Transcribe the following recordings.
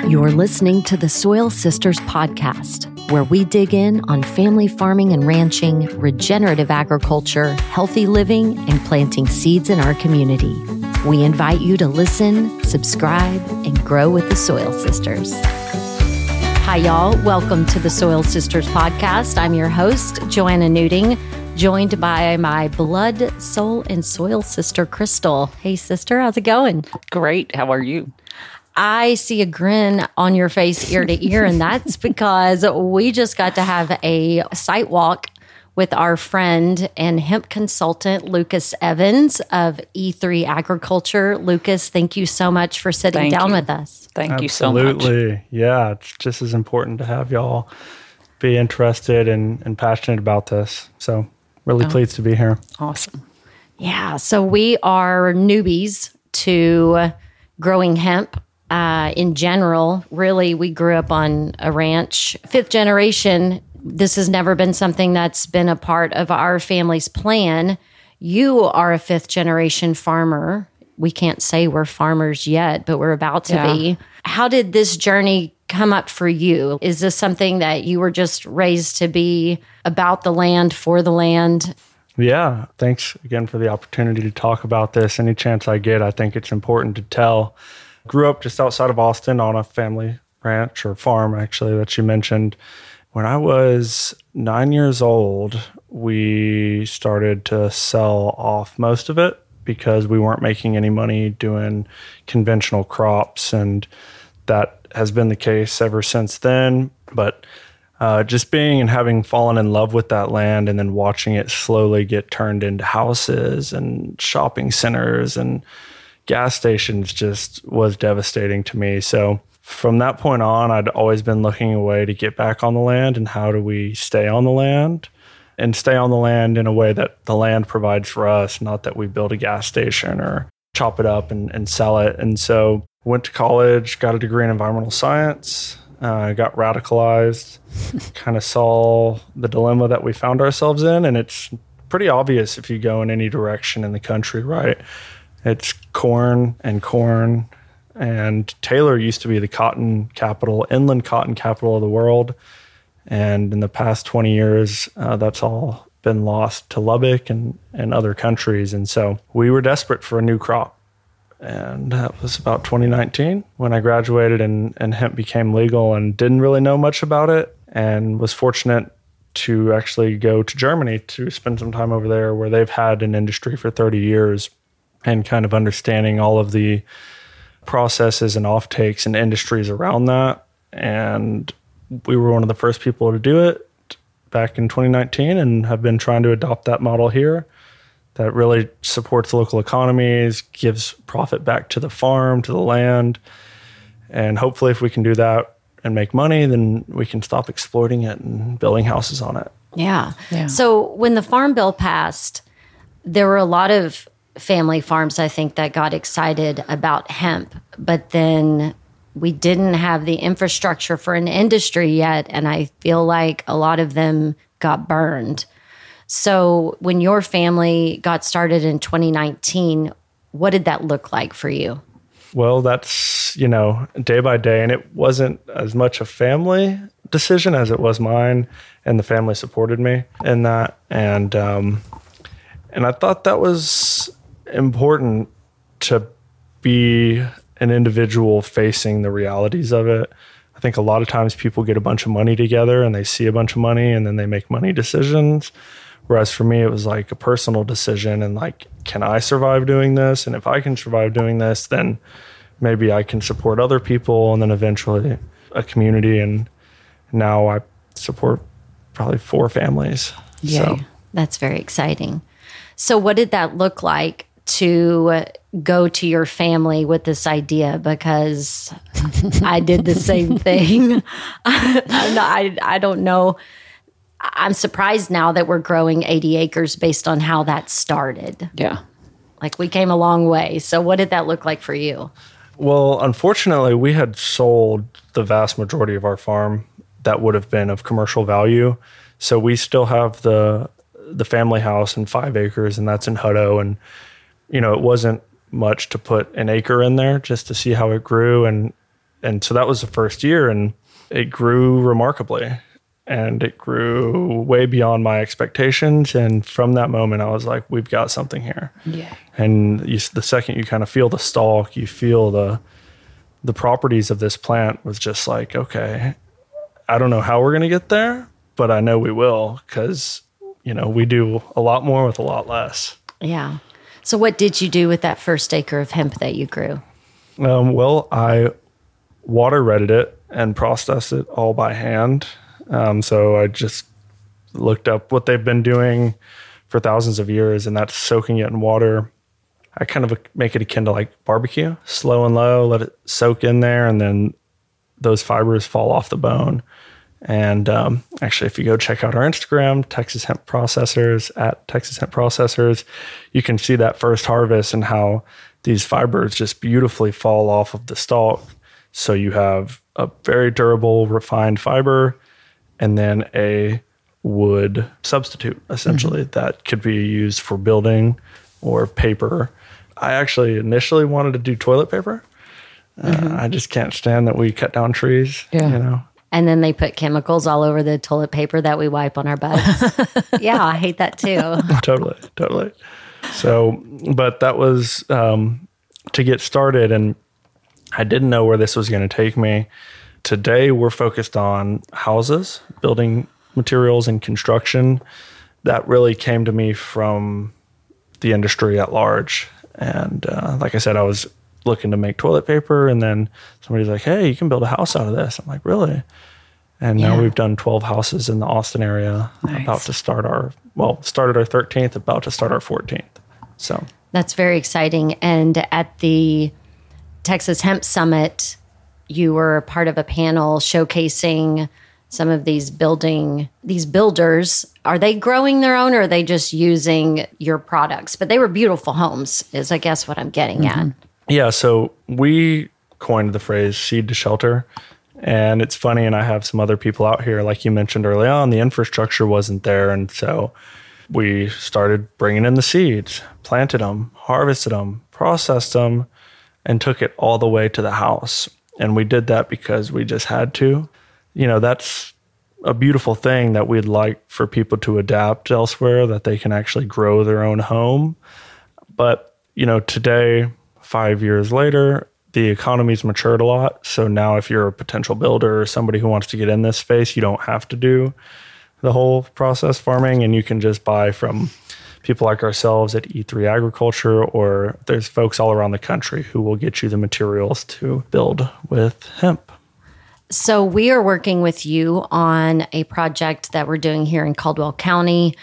You're listening to the Soil Sisters podcast, where we dig in on family farming and ranching, regenerative agriculture, healthy living, and planting seeds in our community. We invite you to listen, subscribe, and grow with the Soil Sisters. Hi, y'all. Welcome to the Soil Sisters podcast. I'm your host, Joanna Newting, joined by my blood, soul, and soil sister, Crystal. Hey, sister. How's it going? Great. How are you? I see a grin on your face ear to ear, and that's because we just got to have a site walk with our friend and hemp consultant, Lucas Evans of E3 Agriculture. Lucas, thank you so much for sitting down with us. Thank you so much. Absolutely. Yeah, it's just as important to have y'all be interested and passionate about this. So really pleased to be here. Awesome. Yeah, so we are newbies to growing hemp. In general, really, we grew up on a ranch. Fifth generation, this has never been something that's been a part of our family's plan. You are a fifth generation farmer. We can't say we're farmers yet, but we're about to be. How did this journey come up for you? Is this something that you were just raised to be about the land, for the land? Yeah, thanks again for the opportunity to talk about this. Any chance I get, I think it's important to tell. Grew up just outside of Austin on a family ranch or farm, actually, that you mentioned. When I was 9 years old, we started to sell off most of it because we weren't making any money doing conventional crops. And that has been the case ever since then. But just being and having fallen in love with that land and then watching it slowly get turned into houses and shopping centers and gas stations just was devastating to me. So from that point on, I'd always been looking a way to get back on the land and how do we stay on the land and stay on the land in a way that the land provides for us, not that we build a gas station or chop it up and sell it. And so went to college, got a degree in environmental science, got radicalized, kind of saw the dilemma that we found ourselves in. And it's pretty obvious if you go in any direction in the country, right? It's corn. And Taylor used to be the cotton capital, inland cotton capital of the world. And in the past 20 years, that's all been lost to Lubbock and other countries. And so we were desperate for a new crop. And that was about 2019 when I graduated and hemp became legal and didn't really know much about it and was fortunate to actually go to Germany to spend some time over there where they've had an industry for 30 years. And kind of understanding all of the processes and offtakes and industries around that. And we were one of the first people to do it back in 2019 and have been trying to adopt that model here that really supports local economies, gives profit back to the farm, to the land. And hopefully if we can do that and make money, then we can stop exploiting it and building houses on it. Yeah. So when the Farm Bill passed, there were a lot of family farms, I think, that got excited about hemp, but then we didn't have the infrastructure for an industry yet, and I feel like a lot of them got burned. So when your family got started in 2019, what did that look like for you? Well, that's, day by day, and it wasn't as much a family decision as it was mine, and the family supported me in that, and I thought that was important to be an individual facing the realities of it. I think a lot of times people get a bunch of money together and they see a bunch of money and then they make money decisions. Whereas for me, it was like a personal decision and like, can I survive doing this? And if I can survive doing this, then maybe I can support other people and then eventually a community. And now I support probably 4 families. Yay. So that's very exciting. So what did that look like to go to your family with this idea? Because I did the same thing. I don't know. I'm surprised now that we're growing 80 acres based on how that started. Yeah. Like we came a long way. So what did that look like for you? Well, unfortunately, we had sold the vast majority of our farm that would have been of commercial value. So we still have the family house and 5 acres, and that's in Hutto. And, it wasn't much to put an acre in there just to see how it grew. And And so that was the first year, and it grew remarkably. And it grew way beyond my expectations. And from that moment, I was like, we've got something here. Yeah. And the second you kind of feel the stalk, you feel the properties of this plant was just like, okay, I don't know how we're going to get there, but I know we will, because, we do a lot more with a lot less. Yeah. So what did you do with that first acre of hemp that you grew? Well, I water redded it and processed it all by hand. So I just looked up what they've been doing for thousands of years, and that's soaking it in water. I kind of make it akin to like barbecue, slow and low, let it soak in there, and then those fibers fall off the bone. And actually, if you go check out our Instagram, Texas Hemp Processors, at Texas Hemp Processors, you can see that first harvest and how these fibers just beautifully fall off of the stalk. So you have a very durable, refined fiber, and then a wood substitute, essentially, that could be used for building or paper. I actually initially wanted to do toilet paper. I just can't stand that we cut down trees, And then they put chemicals all over the toilet paper that we wipe on our butts. Yeah, I hate that too. Totally. So, but that was to get started, and I didn't know where this was going to take me. Today, we're focused on houses, building materials, and construction. That really came to me from the industry at large. And like I said, I was looking to make toilet paper, and then somebody's like, hey, you can build a house out of this. I'm like, really? And now we've done 12 houses in the Austin area. Nice. About to start started our 13th, about to start our 14th. So that's very exciting. And at the Texas Hemp Summit, you were part of a panel showcasing some of these builders. Are they growing their own, or are they just using your products? But they were beautiful homes, is I guess what I'm getting at. Yeah, so we coined the phrase seed to shelter. And it's funny, and I have some other people out here, like you mentioned early on, the infrastructure wasn't there. And so we started bringing in the seeds, planted them, harvested them, processed them, and took it all the way to the house. And we did that because we just had to. That's a beautiful thing that we'd like for people to adapt elsewhere, that they can actually grow their own home. But, today, 5 years later, the economy's matured a lot. So now if you're a potential builder or somebody who wants to get in this space, you don't have to do the whole process farming, and you can just buy from people like ourselves at E3 Agriculture, or there's folks all around the country who will get you the materials to build with hemp. So we are working with you on a project that we're doing here in Caldwell County,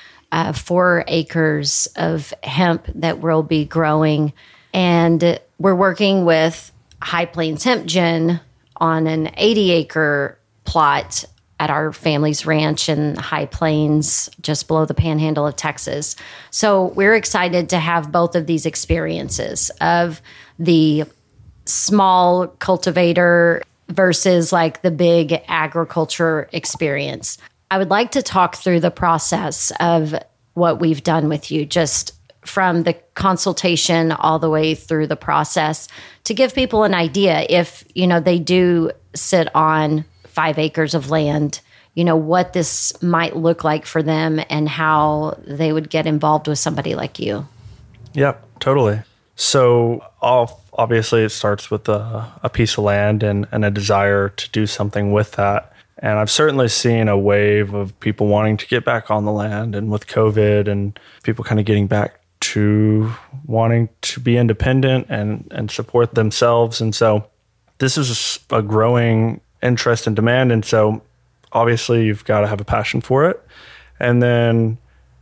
4 acres of hemp that we'll be growing. And we're working with High Plains Hemp Gen on an 80-acre plot at our family's ranch in High Plains, just below the panhandle of Texas. So we're excited to have both of these experiences of the small cultivator versus like the big agriculture experience. I would like to talk through the process of what we've done with you, just from the consultation all the way through the process, to give people an idea if, they do sit on 5 acres of land, what this might look like for them and how they would get involved with somebody like you. Yep, totally. So obviously it starts with a piece of land and a desire to do something with that. And I've certainly seen a wave of people wanting to get back on the land, and with COVID and people kind of getting back to wanting to be independent and support themselves. And so this is a growing interest and demand. And so obviously you've got to have a passion for it. And then,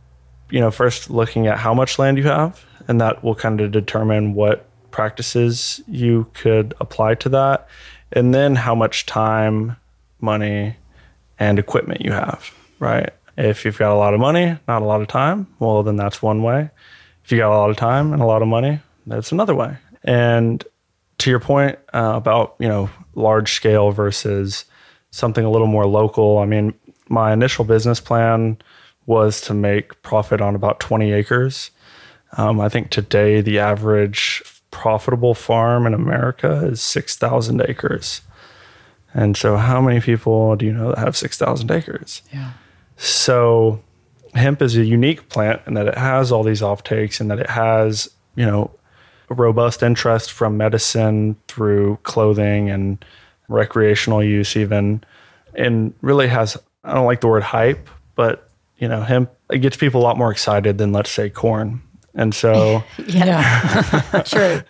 first looking at how much land you have, and that will kind of determine what practices you could apply to that. And then how much time, money, and equipment you have, right? If you've got a lot of money, not a lot of time, well, then that's one way. If you got a lot of time and a lot of money, that's another way. And to your point about, large scale versus something a little more local, I mean, my initial business plan was to make profit on about 20 acres. I think today the average profitable farm in America is 6,000 acres. And so how many people do you know that have 6,000 acres? Yeah. So hemp is a unique plant in that it has all these offtakes and that it has, a robust interest from medicine through clothing and recreational use even, and really has, I don't like the word hype, but, hemp, it gets people a lot more excited than, let's say, corn. And so... Yeah. True.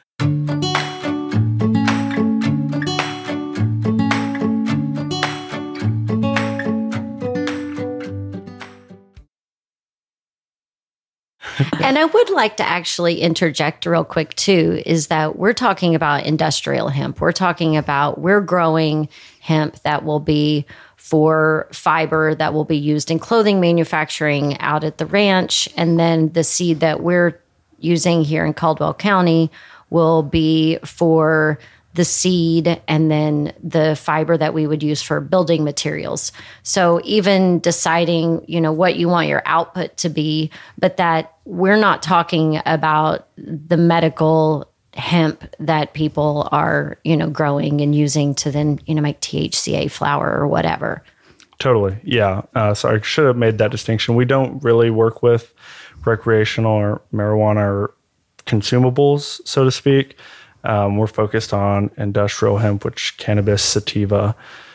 And I would like to actually interject real quick too, is that we're talking about industrial hemp. We're growing hemp that will be for fiber that will be used in clothing manufacturing out at the ranch. And then the seed that we're using here in Caldwell County will be for the seed and then the fiber that we would use for building materials. So even deciding, what you want your output to be, but that we're not talking about the medical hemp that people are, growing and using to then, make THCA flower or whatever. Totally. Yeah. So I should have made that distinction. We don't really work with recreational or marijuana or consumables, so to speak. We're focused on industrial hemp, which cannabis sativa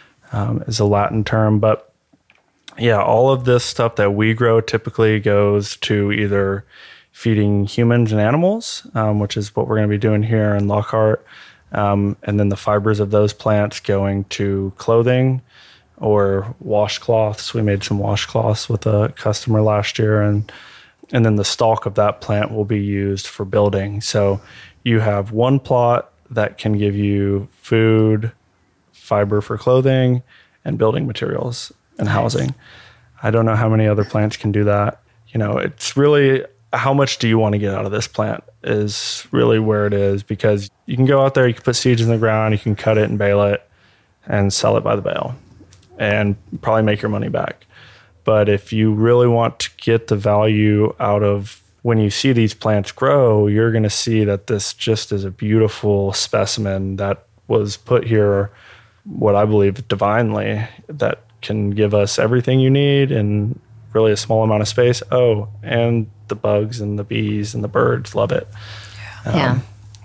is a Latin term. But yeah, all of this stuff that we grow typically goes to either feeding humans and animals, which is what we're going to be doing here in Lockhart. And then the fibers of those plants going to clothing or washcloths. We made some washcloths with a customer last year. And then the stalk of that plant will be used for building. So you have one plot that can give you food, fiber for clothing, and building materials and housing. I don't know how many other plants can do that. It's really how much do you want to get out of this plant is really where it is, because you can go out there, you can put seeds in the ground, you can cut it and bale it and sell it by the bale and probably make your money back. But if you really want to get the value out of when you see these plants grow, you're going to see that this just is a beautiful specimen that was put here, what I believe divinely, that can give us everything you need in really a small amount of space. Oh, and the bugs and the bees and the birds love it. Yeah.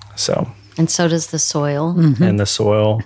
And so does the soil. Mm-hmm. And the soil.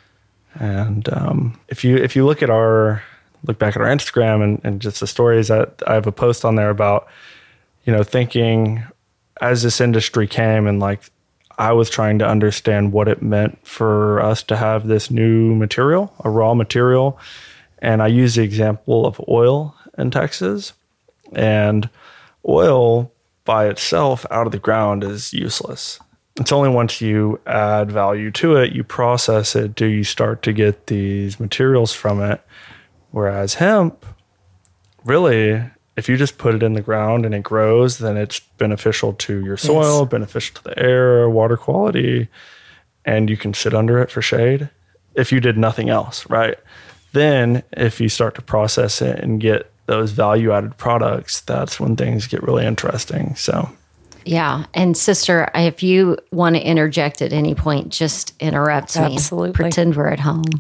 And if you look back at our Instagram and just the stories, that I have a post on there about, thinking as this industry came and I was trying to understand what it meant for us to have this new material, a raw material. And I use the example of oil in Texas. And oil by itself out of the ground is useless. It's only once you add value to it, you process it, do you start to get these materials from it. Whereas hemp, really, if you just put it in the ground and it grows, then it's beneficial to your soil, beneficial to the air, water quality, and you can sit under it for shade if you did nothing else, right? Then if you start to process it and get those value-added products, that's when things get really interesting. So, yeah. And sister, if you want to interject at any point, just interrupt me. Absolutely. Pretend we're at home.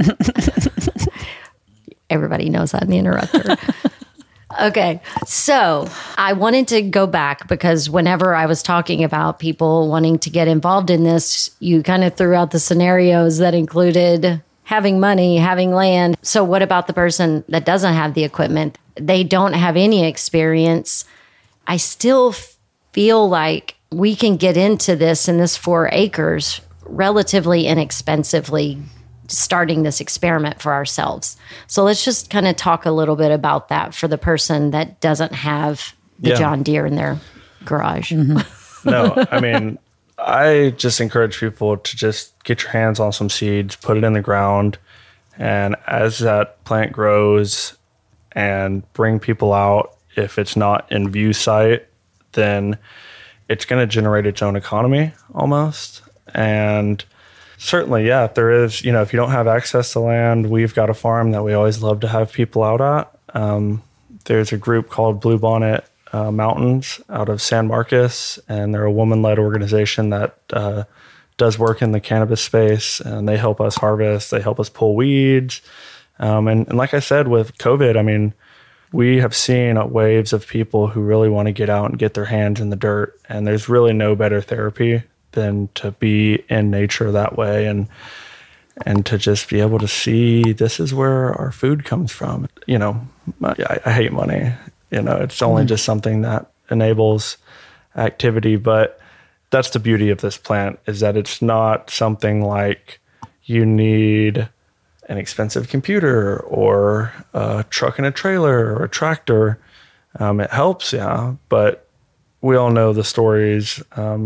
Everybody knows I'm the interrupter. Okay. So I wanted to go back because whenever I was talking about people wanting to get involved in this, you kind of threw out the scenarios that included having money, having land. So what about the person that doesn't have the equipment? They don't have any experience. I still feel like we can get into this in this 4 acres relatively inexpensively, starting this experiment for ourselves. So let's just kind of talk a little bit about that for the person that doesn't have the John Deere in their garage. Mm-hmm. No, I mean, I just encourage people to just get your hands on some seeds, put it in the ground, and as that plant grows and bring people out, if it's not in view sight, then it's going to generate its own economy almost. And certainly, yeah, if there is, if you don't have access to land, we've got a farm that we always love to have people out at. There's a group called Bluebonnet Mountains out of San Marcos, and they're a woman-led organization that does work in the cannabis space, and they help us harvest, they help us pull weeds. And like I said, with COVID, I mean, we have seen waves of people who really want to get out and get their hands in the dirt. And there's really no better therapy than to be in nature that way and to just be able to see this is where our food comes from. You know, I hate money. You know, it's only just something that enables activity. But that's the beauty of this plant, is that it's not something like you need an expensive computer or a truck and a trailer or a tractor. It helps, yeah, but we all know the stories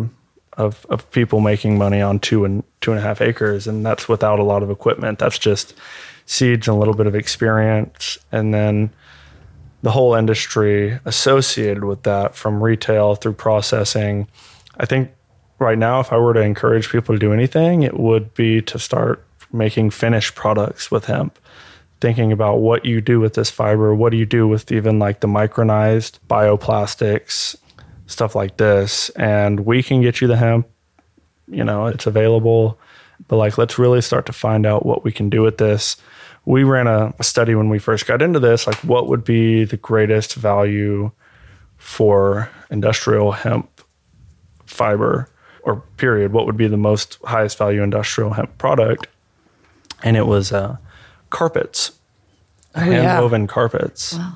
of people making money on 2.5 acres, and that's without a lot of equipment. That's just seeds and a little bit of experience, and then the whole industry associated with that, from retail through processing. I think right now, if I were to encourage people to do anything, it would be to start making finished products with hemp, thinking about what you do with this fiber, what do you do with even like the micronized bioplastics, stuff like this. And we can get you the hemp, you know, it's available, but like, let's really start to find out what we can do with this. We ran a study when we first got into this, like what would be the greatest value for industrial hemp fiber, or period, what would be the most highest value industrial hemp product? And it was carpets, hand-woven carpets. Wow.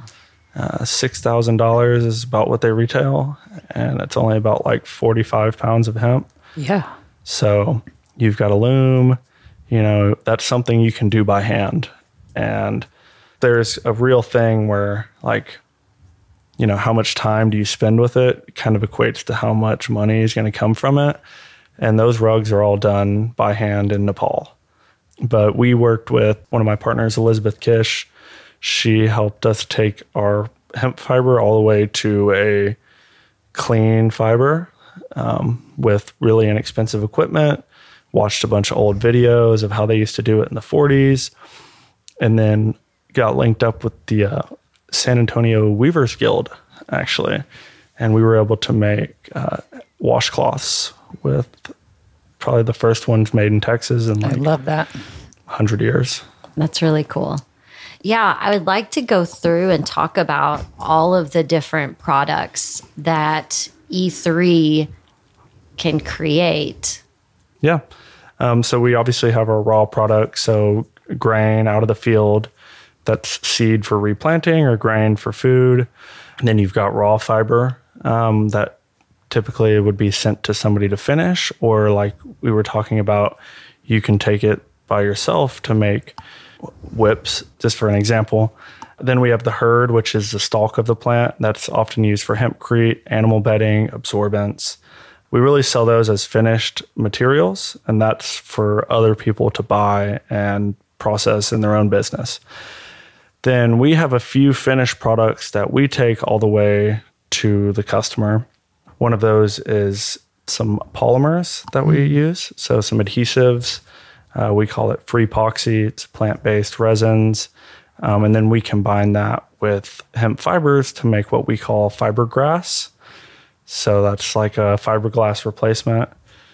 $6,000 is about what they retail, and it's only about like 45 pounds of hemp. Yeah. So you've got a loom, you know, that's something you can do by hand. And there's a real thing where, like, you know, how much time do you spend with it kind of equates to how much money is going to come from it. And those rugs are all done by hand in Nepal. But we worked with one of my partners, Elizabeth Kish. She helped us take our hemp fiber all the way to a clean fiber with really inexpensive equipment, watched a bunch of old videos of how they used to do it in the 40s, and then got linked up with the San Antonio Weavers Guild, actually. And we were able to make washcloths with probably the first ones made in Texas in like I love that. 100 years. That's really cool. Yeah, I would like to go through and talk about all of the different products that E3 can create. Yeah. So we obviously have our raw products. So grain out of the field, that's seed for replanting or grain for food. And then you've got raw fiber that typically would be sent to somebody to finish, or like we were talking about, you can take it by yourself to make whips, just for an example. Then we have the hurd, which is the stalk of the plant. That's often used for hempcrete, animal bedding, absorbents. We really sell those as finished materials, and that's for other people to buy and process in their own business. Then we have a few finished products that we take all the way to the customer. One of those is some polymers that we use, so some adhesives. We call it free epoxy. It's plant-based resins. And then we combine that with hemp fibers to make what we call fiberglass. So that's like a fiberglass replacement.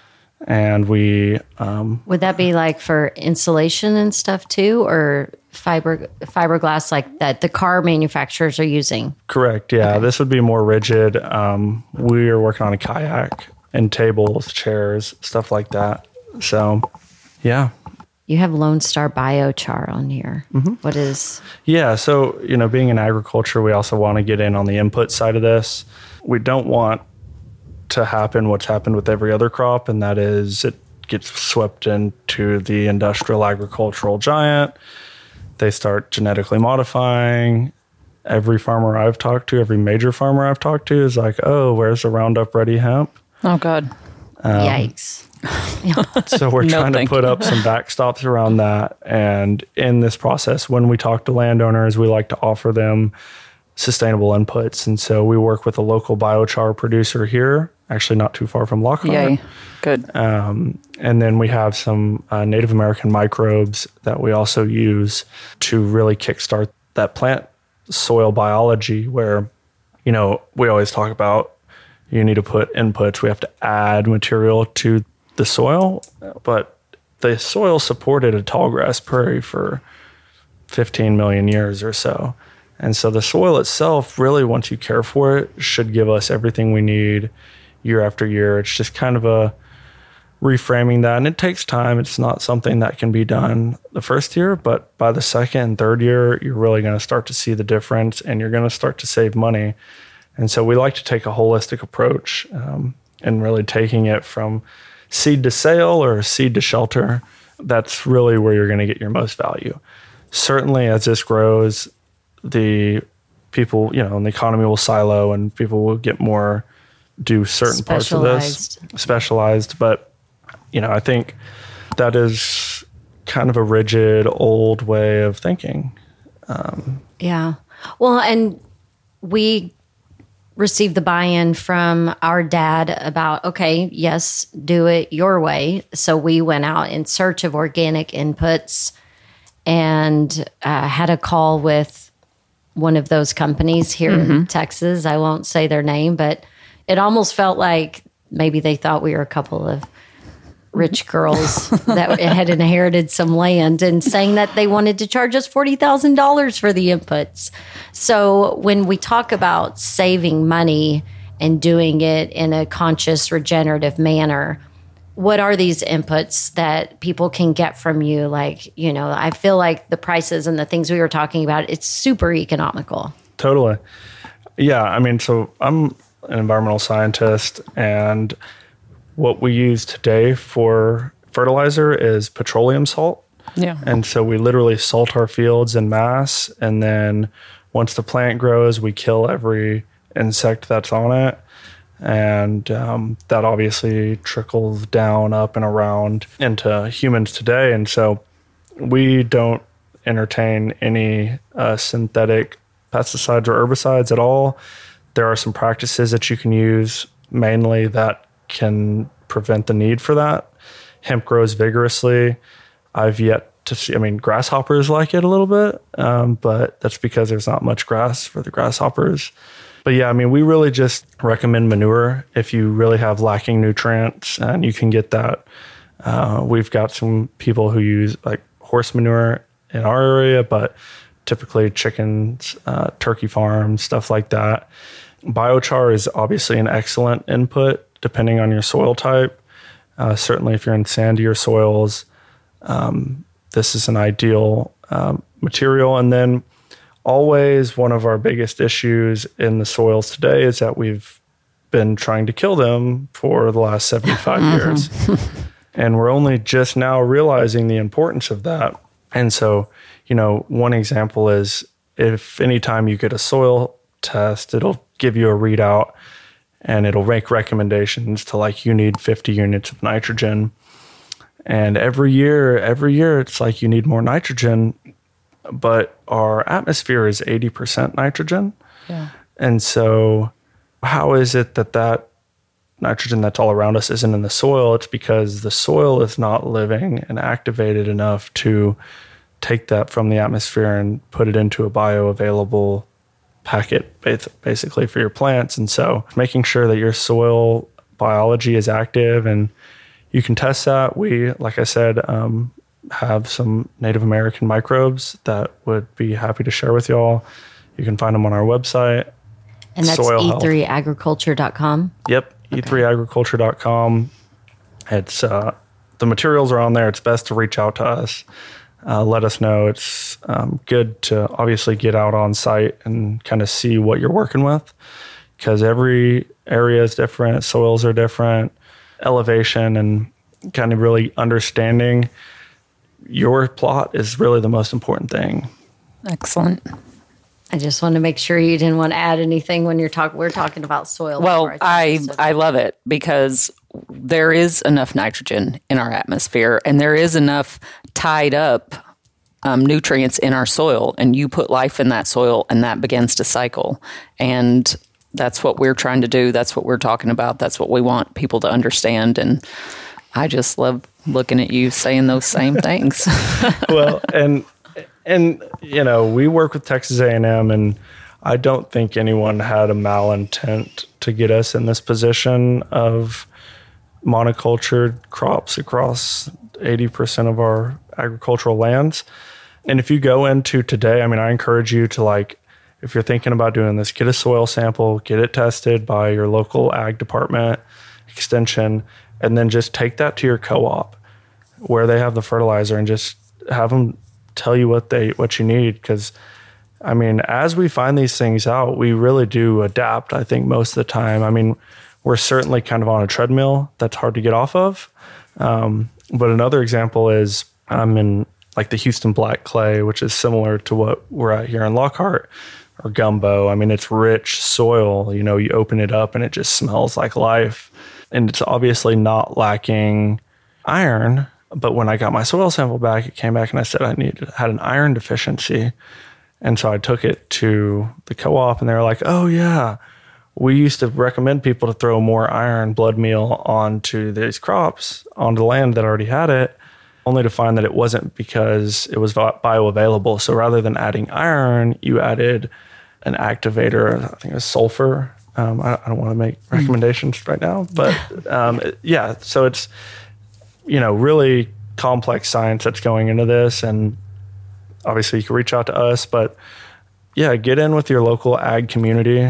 And we... Would that be like for insulation and stuff too, or fiberglass like that the car manufacturers are using? Correct, yeah. Okay. This would be more rigid. We are working on a kayak and tables, chairs, stuff like that. So, yeah. You have Lone Star Biochar on here. Mm-hmm. What is? Yeah, so, you know, being in agriculture, we also want to get in on the input side of this. We don't want to happen what's happened with every other crop, and that is it gets swept into the industrial agricultural giant. They start genetically modifying. Every farmer I've talked to, every major farmer I've talked to is like, oh, where's the Roundup Ready hemp? Oh, God. Yikes. So we're trying to put up some backstops around that. And in this process, when we talk to landowners, we like to offer them sustainable inputs. And so we work with a local biochar producer here, actually not too far from Lockhart. Yay. Good. And then we have some Native American microbes that we also use to really kickstart that plant soil biology where, you know, we always talk about you need to put inputs. We have to add material to the soil, but the soil supported a tall grass prairie for 15 million years or so. And so the soil itself, really, once you care for it, should give us everything we need year after year. It's just kind of a reframing that. And it takes time. It's not something that can be done the first year, but by the second and third year, you're really going to start to see the difference and you're going to start to save money. And so we like to take a holistic approach and really taking it from seed to sale or seed to shelter. That's really where you're going to get your most value. Certainly, as this grows, the people, and the economy will silo and people will get more, do certain parts of this, specialized. But, I think that is kind of a rigid, old way of thinking. Yeah. Well, and we received the buy-in from our dad about, okay, yes, do it your way. So we went out in search of organic inputs and had a call with one of those companies here in Texas. I won't say their name, but it almost felt like maybe they thought we were a couple of rich girls that had inherited some land and saying that they wanted to charge us $40,000 for the inputs. So when we talk about saving money and doing it in a conscious, regenerative manner, what are these inputs that people can get from you? Like, I feel like the prices and the things we were talking about, it's super economical. Totally. Yeah. So I'm an environmental scientist, and what we use today for fertilizer is petroleum salt. Yeah. And so we literally salt our fields in mass. And then once the plant grows, we kill every insect that's on it. And that obviously trickles down, up and around into humans today. And so we don't entertain any synthetic pesticides or herbicides at all. There are some practices that you can use mainly that can prevent the need for that. Hemp grows vigorously. I've yet to see, grasshoppers like it a little bit, but that's because there's not much grass for the grasshoppers. But yeah, we really just recommend manure if you really have lacking nutrients, and you can get that. We've got some people who use like horse manure in our area, but typically chickens, turkey farms, stuff like that. Biochar is obviously an excellent input depending on your soil type. Certainly if you're in sandier soils, this is an ideal material. And then always one of our biggest issues in the soils today is that we've been trying to kill them for the last 75 years. And we're only just now realizing the importance of that. And so, one example is if anytime you get a soil test, it'll give you a readout and it'll make recommendations to like, you need 50 units of nitrogen. And every year, it's like you need more nitrogen, but our atmosphere is 80% nitrogen. Yeah. And so how is it that nitrogen that's all around us isn't in the soil? It's because the soil is not living and activated enough to take that from the atmosphere and put it into a bioavailable packet, basically, for your plants. And so making sure that your soil biology is active, and you can test that. We, like I said, have some Native American microbes that would be happy to share with y'all. You can find them on our website. And that's e3agriculture.com? Yep, e3agriculture.com. It's the materials are on there. It's best to reach out to us. Let us know. It's good to obviously get out on site and kind of see what you're working with, because every area is different, soils are different, elevation, and kind of really understanding your plot is really the most important thing. Excellent. I just want to make sure you didn't want to add anything when we're talking about soil. Well, I love it because there is enough nitrogen in our atmosphere, and there is enough tied up nutrients in our soil, and you put life in that soil and that begins to cycle. And that's what we're trying to do. That's what we're talking about. That's what we want people to understand. And I just love looking at you saying those same things. Well, and we work with Texas A&M, and I don't think anyone had a malintent to get us in this position of monocultured crops across 80% of our agricultural lands. And if you go into today, I mean, I encourage you to, like, if you're thinking about doing this, get a soil sample, get it tested by your local ag department, extension, and then just take that to your co-op where they have the fertilizer and just have them tell you what you need. Because, I mean, as we find these things out, we really do adapt, I think, most of the time. I mean, we're certainly kind of on a treadmill that's hard to get off of. But another example is I'm in like the Houston black clay, which is similar to what we're at here in Lockhart, or gumbo. I mean, it's rich soil. You know, you open it up and it just smells like life. And it's obviously not lacking iron. But when I got my soil sample back, it came back and I said I had an iron deficiency. And so I took it to the co-op and they were like, oh yeah, we used to recommend people to throw more iron blood meal onto these crops, onto the land that already had it, only to find that it wasn't because it was bioavailable. So rather than adding iron, you added an activator, I think it was sulfur. I don't want to make recommendations right now, but yeah, so it's, you know, really complex science that's going into this. And obviously you can reach out to us, but yeah, get in with your local ag community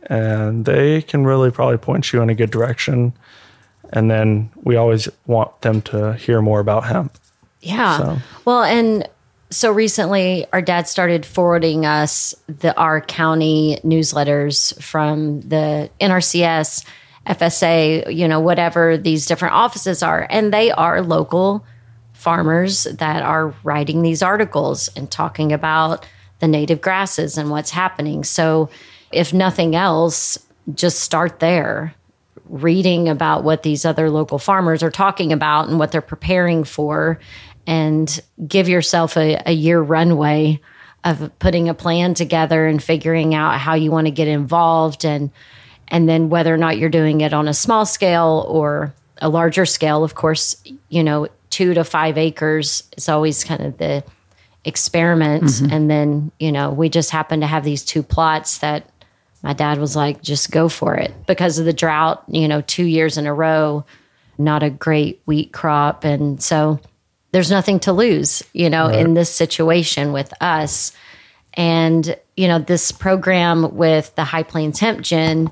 and they can really probably point you in a good direction. And then we always want them to hear more about hemp. Yeah. So. Well, and so recently our dad started forwarding us our county newsletters from the NRCS, FSA, you know, whatever these different offices are. And they are local farmers that are writing these articles and talking about the native grasses and what's happening. So if nothing else, just start there, reading about what these other local farmers are talking about and what they're preparing for, and give yourself a year runway of putting a plan together and figuring out how you want to get involved, and then whether or not you're doing it on a small scale or a larger scale. Of course, you know, 2 to 5 acres is always kind of the experiment. Mm-hmm. And then, you know, we just happened to have these 2 plots that my dad was like, just go for it because of the drought, you know, 2 years in a row, not a great wheat crop. And so there's nothing to lose, you know, right, in this situation with us. And, you know, this program with the High Plains Hemp Gen,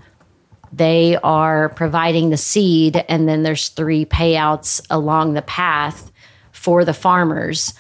they are providing the seed, and then there's 3 payouts along the path for the farmers,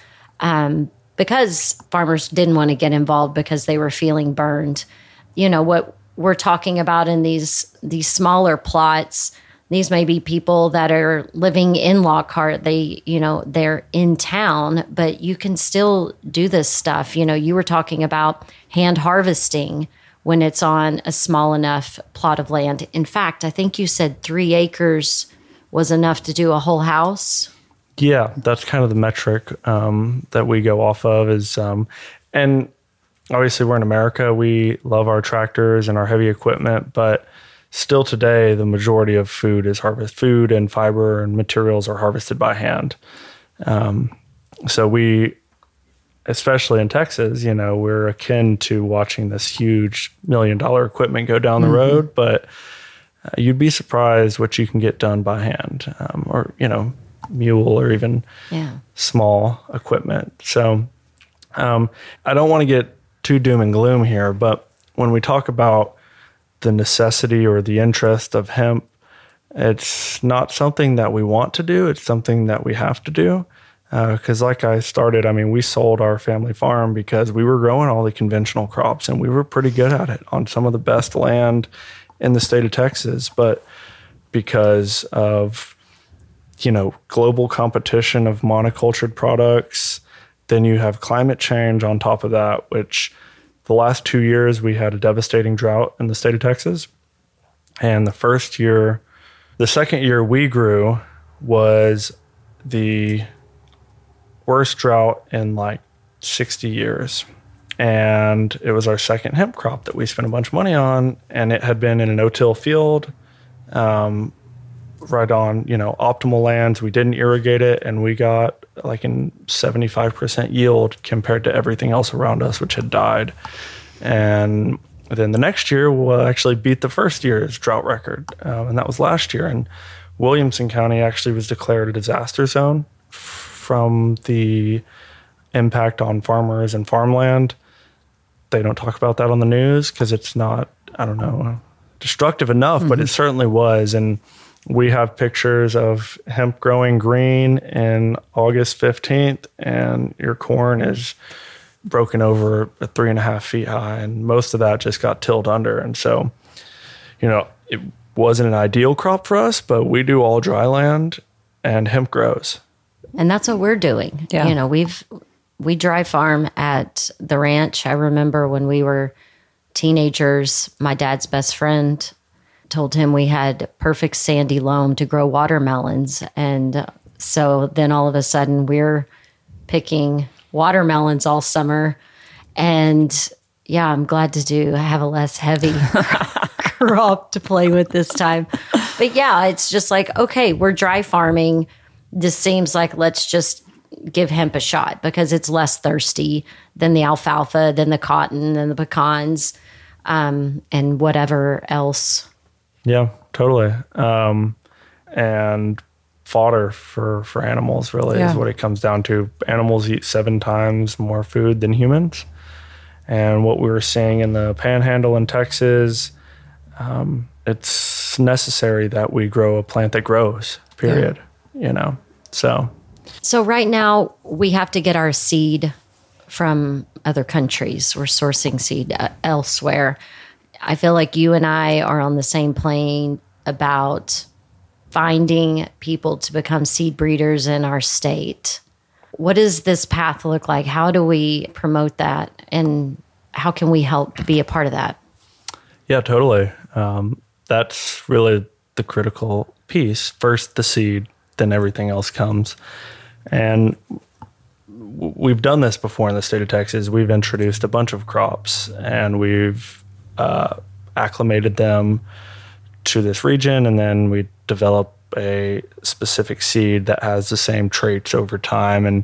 because farmers didn't want to get involved because they were feeling burned. You know, what we're talking about in these smaller plots, these may be people that are living in Lockhart. They, you know, they're in town, but you can still do this stuff. You know, you were talking about hand harvesting when it's on a small enough plot of land. In fact, I think you said 3 acres was enough to do a whole house. Yeah, that's kind of the metric that we go off of is, and obviously we're in America. We love our tractors and our heavy equipment, but still today, the majority of food and fiber and materials are harvested by hand. So we, especially in Texas, you know, we're akin to watching this huge $1 million equipment go down the road, but you'd be surprised what you can get done by hand, or, you know, mule or even small equipment. So I don't want to get too doom and gloom here, but when we talk about the necessity or the interest of hemp, it's not something that we want to do. It's something that we have to do. Because like I started, I mean, we sold our family farm because we were growing all the conventional crops and we were pretty good at it on some of the best land in the state of Texas. But because of, you know, global competition of monocultured products, then you have climate change on top of that, which the last 2 years we had a devastating drought in the state of Texas. And the second year we grew was the worst drought in like 60 years. And it was our second hemp crop that we spent a bunch of money on. And it had been in a no-till field, right on, you know, optimal lands. We didn't irrigate it, and we got like in 75% yield compared to everything else around us, which had died. And then the next year we'll actually beat the first year's drought record. And that was last year. And Williamson County actually was declared a disaster zone from the impact on farmers and farmland. They don't talk about that on the news because it's not, I don't know, destructive enough, but it certainly was. And we have pictures of hemp growing green in August 15th, and your corn is broken over at 3.5 feet high, and most of that just got tilled under. And so, it wasn't an ideal crop for us, but we do all dry land, and hemp grows. And that's what we're doing. Yeah. We dry farm at the ranch. I remember when we were teenagers, my dad's best friend told him we had perfect sandy loam to grow watermelons. And so then all of a sudden we're picking watermelons all summer. And yeah, I'm glad to have a less heavy crop to play with this time. But yeah, it's just like, okay, we're dry farming. This seems like let's just give hemp a shot because it's less thirsty than the alfalfa, than the cotton, and the pecans, and whatever else. Yeah, totally. And fodder for animals really is what it comes down to. Animals eat 7 times more food than humans. And what we were seeing in the Panhandle in Texas, it's necessary that we grow a plant that grows, period. So right now we have to get our seed from other countries. We're sourcing seed elsewhere. I feel like you and I are on the same plane about finding people to become seed breeders in our state. What does this path look like? How do we promote that? And how can we help be a part of that? Yeah, totally. That's really the critical piece. First, the seed, then everything else comes. And we've done this before in the state of Texas. We've introduced a bunch of crops, and we've acclimated them to this region, and then we develop a specific seed that has the same traits over time. And,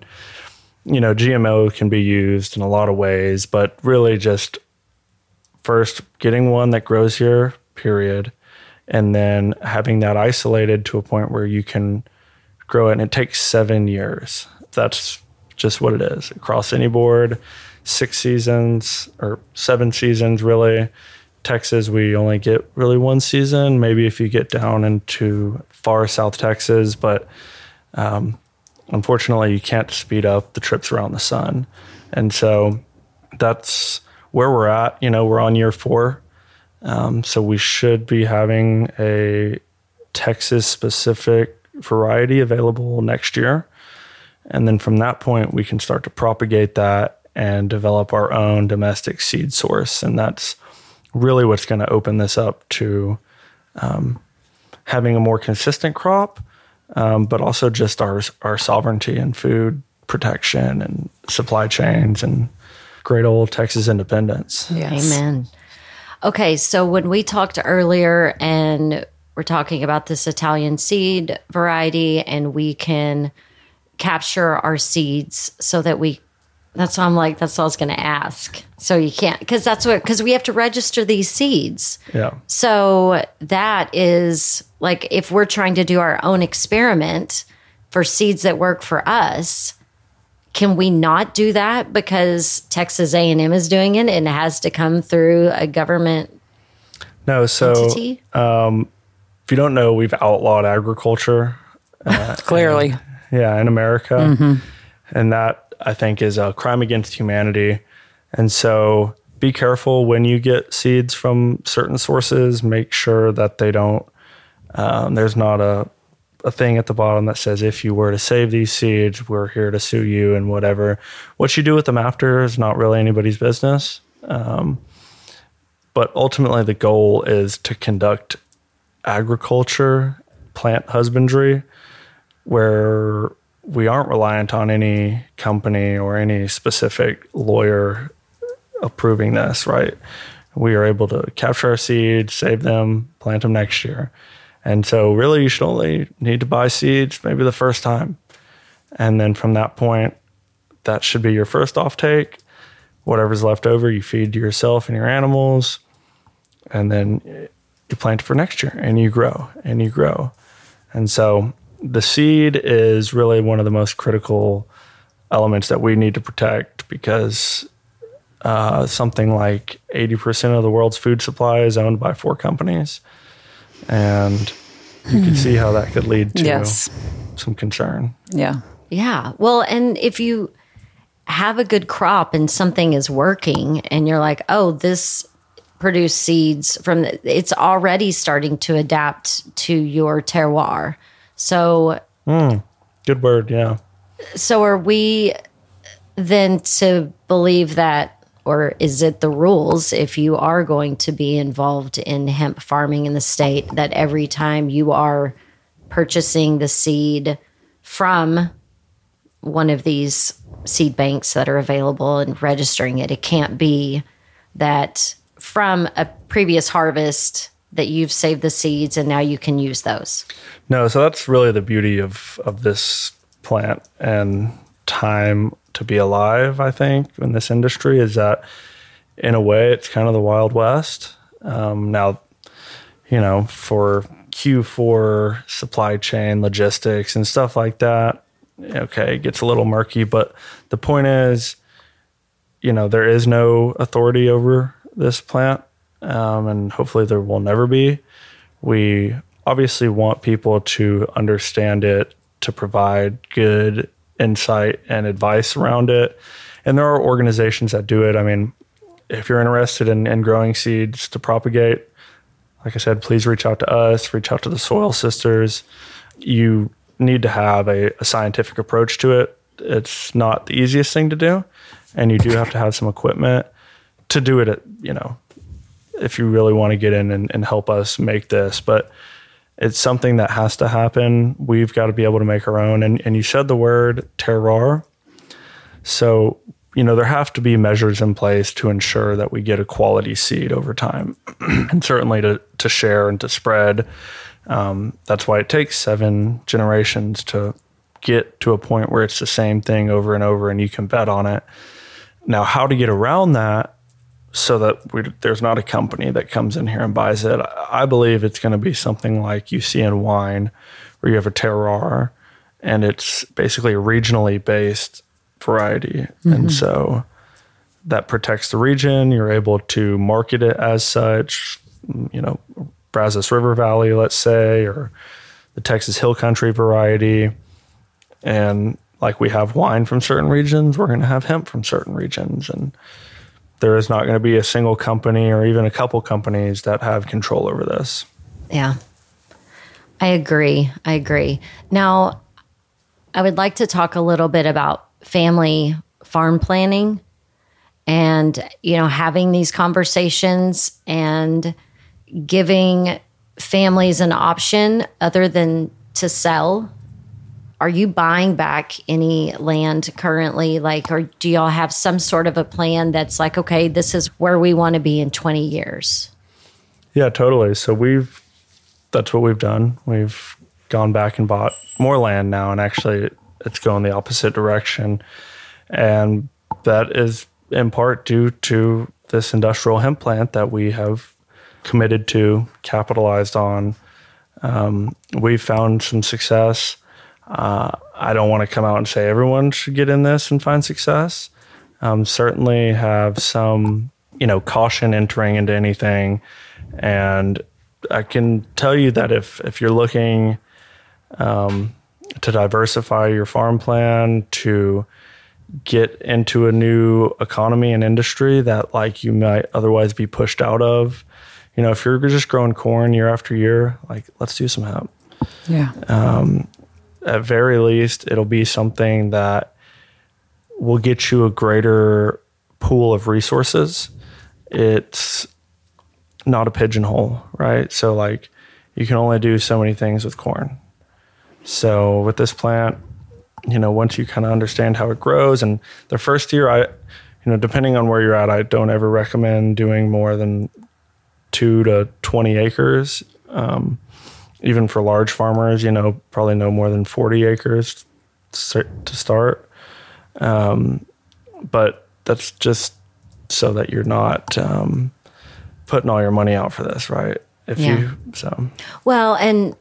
GMO can be used in a lot of ways, but really just first getting one that grows here, period, and then having that isolated to a point where you can grow it. And it takes 7 years. That's just what it is. Across any board, 6 seasons or 7 seasons, really. Texas, we only get really 1 season, maybe if you get down into far South Texas. But unfortunately, you can't speed up the trips around the sun. And so that's where we're at. We're on year 4. So we should be having a Texas-specific variety available next year. And then from that point, we can start to propagate that and develop our own domestic seed source. And that's really what's going to open this up to having a more consistent crop, but also just our sovereignty and food protection and supply chains and great old Texas independence. Yes. Amen. Okay, so when we talked earlier and we're talking about this Italian seed variety, and we can capture our seeds so that that's what I was going to ask. So you can't, because we have to register these seeds. Yeah. So that is like, if we're trying to do our own experiment for seeds that work for us, can we not do that because Texas A&M is doing it and it has to come through a government entity? If you don't know, we've outlawed agriculture. Clearly. In America. Mm-hmm. And that, I think, is a crime against humanity. And so be careful when you get seeds from certain sources. Make sure that they don't, there's not a thing at the bottom that says, if you were to save these seeds, we're here to sue you and whatever. What you do with them after is not really anybody's business. But ultimately, the goal is to conduct agriculture, plant husbandry, where we aren't reliant on any company or any specific lawyer approving this, right? We are able to capture our seeds, save them, plant them next year. And so really you should only need to buy seeds maybe the first time. And then from that point, that should be your first offtake. Whatever's left over, you feed to yourself and your animals. And then you plant it for next year, and you grow and you grow. And so the seed is really one of the most critical elements that we need to protect, because something like 80% of the world's food supply is owned by 4 companies. And you can see how that could lead to some concern. Yeah. Yeah. Well, and if you have a good crop and something is working and you're like, oh, this produced seeds it's already starting to adapt to your terroir. So good word. Yeah. So are we then to believe that, or is it the rules, if you are going to be involved in hemp farming in the state, that every time you are purchasing the seed from one of these seed banks that are available and registering it, it can't be that from a previous harvest that you've saved the seeds and now you can use those? No, so that's really the beauty of this plant and time to be alive, I think, in this industry, is that in a way it's kind of the Wild West. Now, for Q4 supply chain logistics and stuff like that, okay, it gets a little murky, but the point is, there is no authority over this plant, and hopefully there will never be. We obviously want people to understand it, to provide good insight and advice around it. And there are organizations that do it. I mean, if you're interested in growing seeds to propagate, like I said, please reach out to us, reach out to the Soil Sisters. You need to have a scientific approach to it. It's not the easiest thing to do, and you do have to have some equipment to do it, if you really want to get in and help us make this. But it's something that has to happen. We've got to be able to make our own. And you said the word terroir. So, there have to be measures in place to ensure that we get a quality seed over time, and certainly to share and to spread. That's why it takes 7 generations to get to a point where it's the same thing over and over and you can bet on it. Now, how to get around that so that there's not a company that comes in here and buys it, I believe it's going to be something like you see in wine, where you have a terroir, and it's basically a regionally based variety. Mm-hmm. And so that protects the region. You're able to market it as such, Brazos River Valley, let's say, or the Texas Hill Country variety. And like we have wine from certain regions, we're going to have hemp from certain regions. And there is not going to be a single company or even a couple companies that have control over this. Yeah, I agree. Now, I would like to talk a little bit about family farm planning and, having these conversations and giving families an option other than to sell. Are you buying back any land currently? Or do y'all have some sort of a plan that's like, okay, this is where we want to be in 20 years? Yeah, totally. So that's what we've done. We've gone back and bought more land now, and actually it's going the opposite direction. And that is in part due to this industrial hemp plant that we have committed to, capitalized on. We've found some success. I don't want to come out and say everyone should get in this and find success. Certainly have some, caution entering into anything. And I can tell you that if you're looking to diversify your farm plan, to get into a new economy and industry that you might otherwise be pushed out of, if you're just growing corn year after year, let's do some hemp. Yeah. At very least, it'll be something that will get you a greater pool of resources. It's not a pigeonhole, right? So you can only do so many things with corn. So with this plant, once you kind of understand how it grows, and the first year, depending on where you're at, I don't ever recommend doing more than 2 to 20 acres. Even for large farmers, probably no more than 40 acres to start. But that's just so that you're not putting all your money out for this, right? Well, and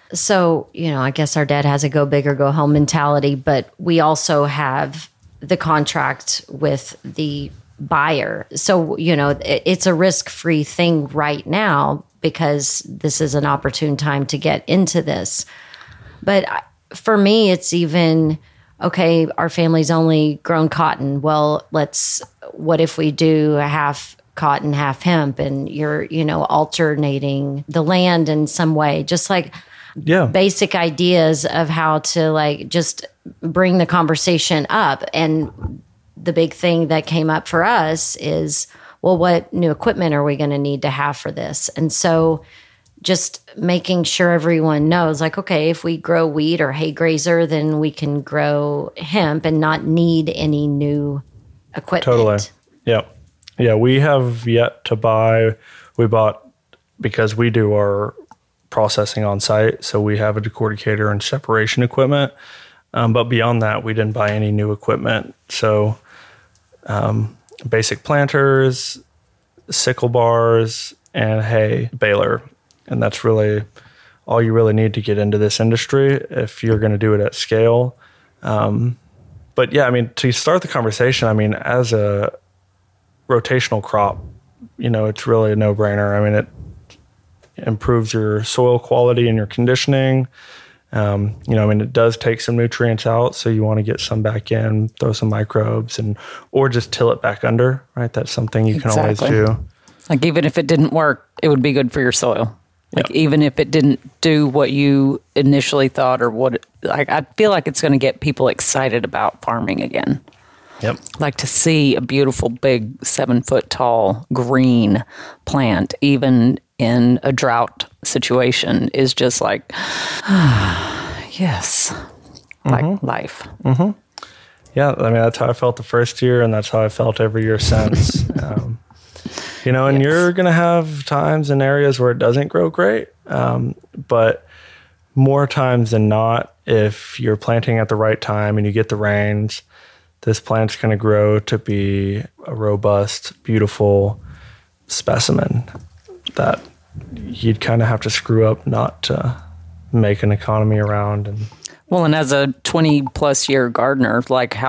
So, I guess our dad has a go big or go home mentality, but we also have the contract with the buyer. So, it's a risk-free thing right now because this is an opportune time to get into this. But for me, it's even, okay, our family's only grown cotton. Well, what if we do half cotton, half hemp, and you're, alternating the land in some way, just like basic ideas of how to just bring the conversation up. And the big thing that came up for us is, well, what new equipment are we going to need to have for this? And so just making sure everyone knows, okay, if we grow wheat or hay grazer, then we can grow hemp and not need any new equipment. Totally. Yep. Yeah, we have yet to buy. We bought, because we do our processing on site, so we have a decorticator and separation equipment. But beyond that, we didn't buy any new equipment. So basic planters, sickle bars, and hay baler. And that's really all you really need to get into this industry if you're going to do it at scale. But yeah, to start the conversation, as a rotational crop, it's really a no-brainer. It improves your soil quality and your conditioning. It does take some nutrients out, so you want to get some back in, throw some microbes, or just till it back under, right? That's something you can always do. Even if it didn't work, it would be good for your soil. Even if it didn't do what you initially thought, or I feel like it's going to get people excited about farming again. Yep. To see a beautiful, big, 7-foot tall green plant, even in a drought situation, is just yes, like life. Mm-hmm. Yeah, that's how I felt the first year, and that's how I felt every year since. And you're going to have times in areas where it doesn't grow great, but more times than not, if you're planting at the right time and you get the rains, this plant's going to grow to be a robust, beautiful specimen that you'd kind of have to screw up not to make an economy around. And as a 20-plus year gardener,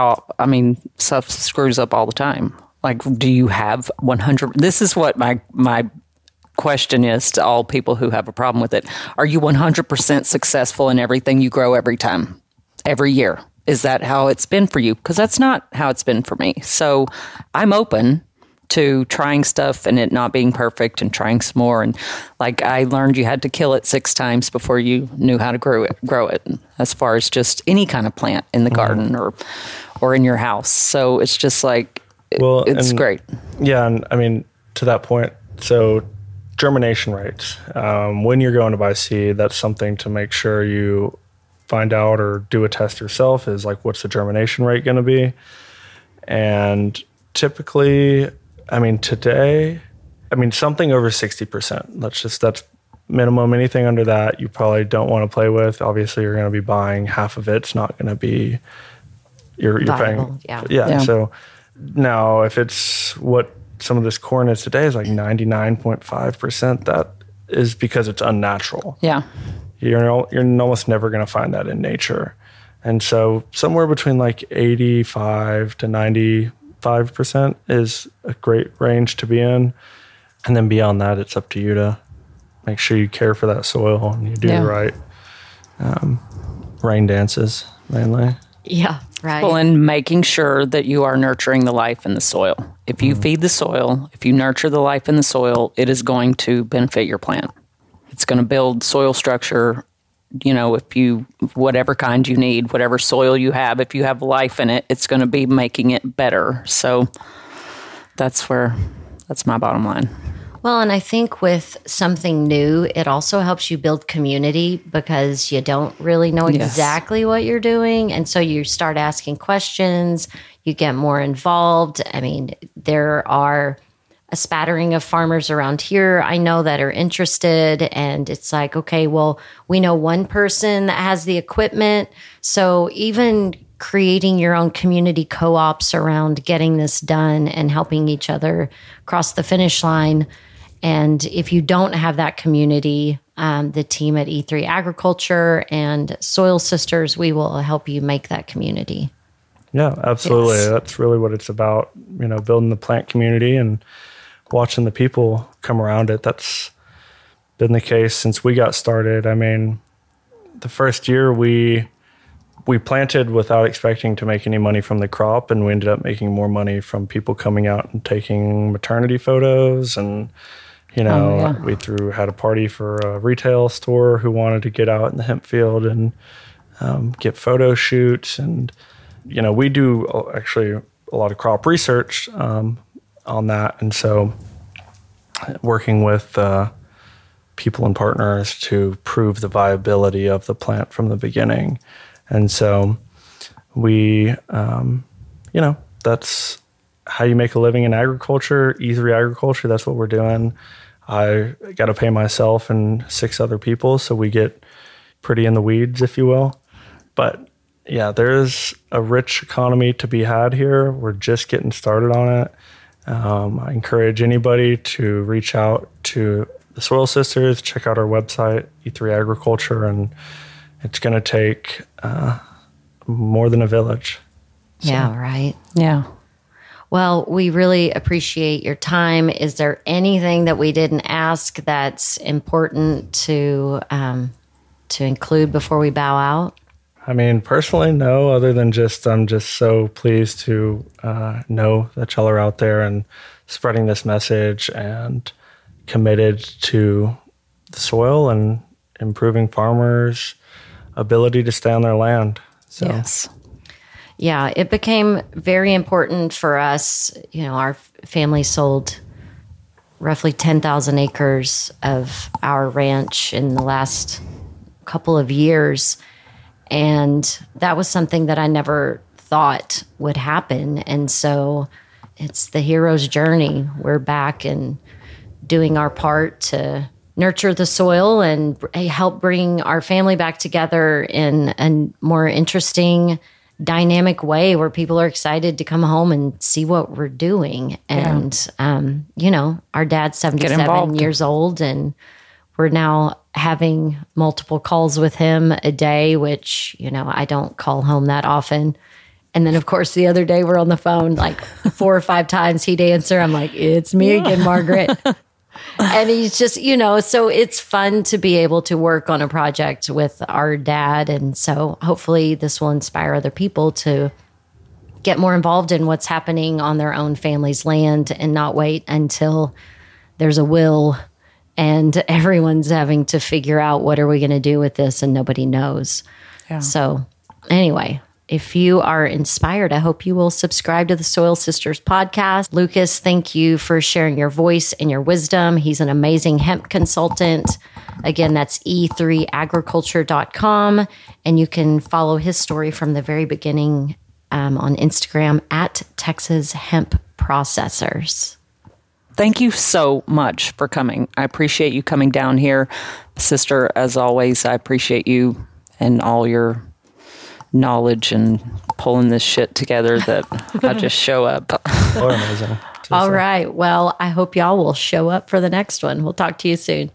stuff screws up all the time. Do you have 100? This is what my question is to all people who have a problem with it. Are you 100% successful in everything you grow every time, every year? Is that how it's been for you? Because that's not how it's been for me. So I'm open to trying stuff and it not being perfect and trying some more. And I learned you had to kill it 6 times before you knew how to grow it, as far as just any kind of plant in the garden or in your house. So it's just it's great. Yeah. And to that point, so germination rates, when you're going to buy seed, that's something to make sure you find out or do a test yourself, is what's the germination rate going to be? And typically, today, something over 60%. That's minimum. Anything under that, you probably don't want to play with. Obviously, you're going to be buying half of it. It's not going to be, you're viable, paying. Yeah. So now, if it's what some of this corn is today, is 99.5%, that is because it's unnatural. Yeah. You're almost never going to find that in nature. And so somewhere between 85 to 95% is a great range to be in. And then beyond that, it's up to you to make sure you care for that soil and you do the right rain dances mainly. Yeah, right. Well, and making sure that you are nurturing the life in the soil. If you feed the soil, if you nurture the life in the soil, it is going to benefit your plant. It's going to build soil structure, whatever kind you need, whatever soil you have, if you have life in it, it's going to be making it better. So that's my bottom line. Well, and I think with something new, it also helps you build community because you don't really know exactly what you're doing. And so you start asking questions, you get more involved. There are a spattering of farmers around here I know that are interested, and it's okay, well, we know one person that has the equipment. So even creating your own community co-ops around getting this done and helping each other cross the finish line. And if you don't have that community, the team at E3 Agriculture and Soil Sisters, we will help you make that community. Yeah, absolutely. Yes. That's really what it's about, building the plant community and watching the people come around it. That's been the case since we got started. I mean, the first year we planted without expecting to make any money from the crop, and we ended up making more money from people coming out and taking maternity photos. And we had a party for a retail store who wanted to get out in the hemp field and get photo shoots. And we do actually a lot of crop research on that, and so working with people and partners to prove the viability of the plant from the beginning. And so we, that's how you make a living in agriculture, E3 Agriculture. That's what we're doing. I got to pay myself and 6 other people, so we get pretty in the weeds, if you will. But yeah, there's a rich economy to be had here. We're just getting started on it. I encourage anybody to reach out to the Soil Sisters, check out our website, E3 Agriculture, and it's going to take more than a village. So. Yeah, right. Yeah. Well, we really appreciate your time. Is there anything that we didn't ask that's important to include before we bow out? I mean, personally, no, other than I'm just so pleased to know that y'all are out there and spreading this message and committed to the soil and improving farmers' ability to stay on their land. So. Yes. Yeah, it became very important for us. Our family sold roughly 10,000 acres of our ranch in the last couple of years. And that was something that I never thought would happen. And so it's the hero's journey. We're back and doing our part to nurture the soil and help bring our family back together in a more interesting, dynamic way where people are excited to come home and see what we're doing. And, our dad's 77 years old, and we're now having multiple calls with him a day, which, I don't call home that often. And then, of course, the other day we're on the phone like 4 or 5 times. He'd answer. I'm like, it's me again, Margaret. And he's just, so it's fun to be able to work on a project with our dad. And so hopefully this will inspire other people to get more involved in what's happening on their own family's land and not wait until there's a will and everyone's having to figure out what are we going to do with this and nobody knows. Yeah. So anyway, if you are inspired, I hope you will subscribe to the Soil Sisters podcast. Lucas, thank you for sharing your voice and your wisdom. He's an amazing hemp consultant. Again, that's e3agriculture.com. And you can follow his story from the very beginning on Instagram at Texas Hemp Processors. Thank you so much for coming. I appreciate you coming down here. Sister, as always, I appreciate you and all your knowledge and pulling this shit together that I just show up. Oh, amazing. All right. Well, I hope y'all will show up for the next one. We'll talk to you soon.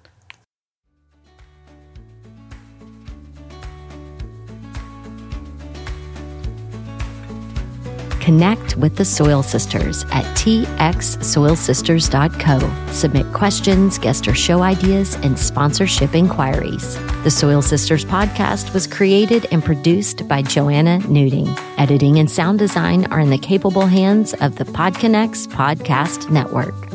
Connect with the Soil Sisters at txsoilsisters.co. Submit questions, guest or show ideas, and sponsorship inquiries. The Soil Sisters podcast was created and produced by Joanna Nuding. Editing and sound design are in the capable hands of the PodConnects Podcast Network.